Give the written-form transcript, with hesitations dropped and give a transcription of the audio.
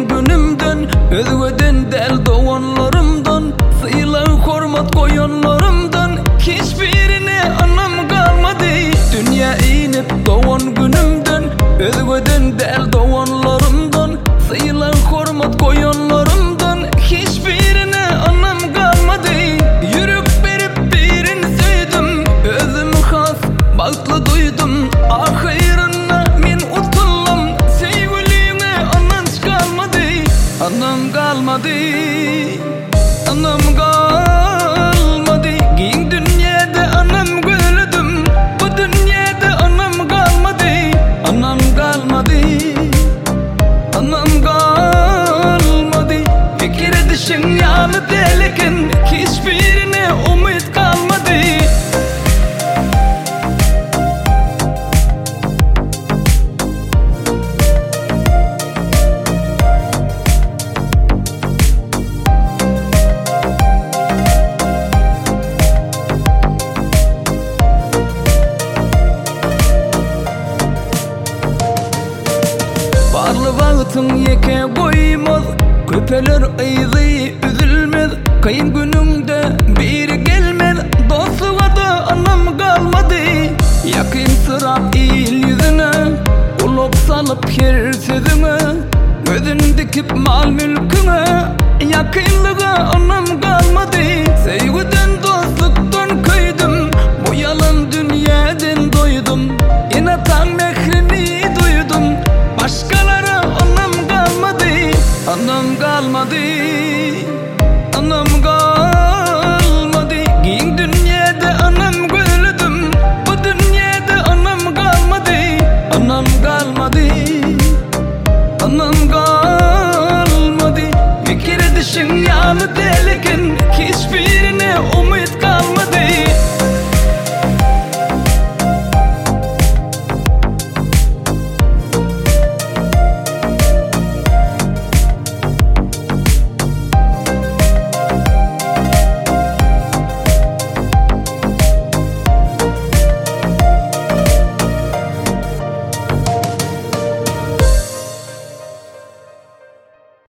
doğan günümden, özgöden del doğanlarımdan, sıyla hormat koyanlarımdan hiçbirine anam kalmadı. Dünya inip doğan günümden, özgöden del doğanlarımdan, sıyla hormat koyanlarımdan hiçbirine anam kalmadı. Yürük berip birini söydüm, özüm has bağlı duydum. Ahirine men utuldum, sevgilime anan kalmadı. Anam kalmadı, anam kalmadı. Giyin dünyada anam gördüm, bu dünyada anam kalmadı. Anam kalmadı, anam kalmadı. Fikir edişin yanı deliken, hiçbirine umut kalmadı. Barlı bağıtın yeke koymaz, köpeler ayızı üzülmez. Kayın günümde biri gelmez, dostluğa da anam kalmadı. Yakın sıra il yüzüne, uluk salıp yer sözüne, gözün dikip mal mülküne, yakınlığa anam kalmadı. Sevgiden dostluktan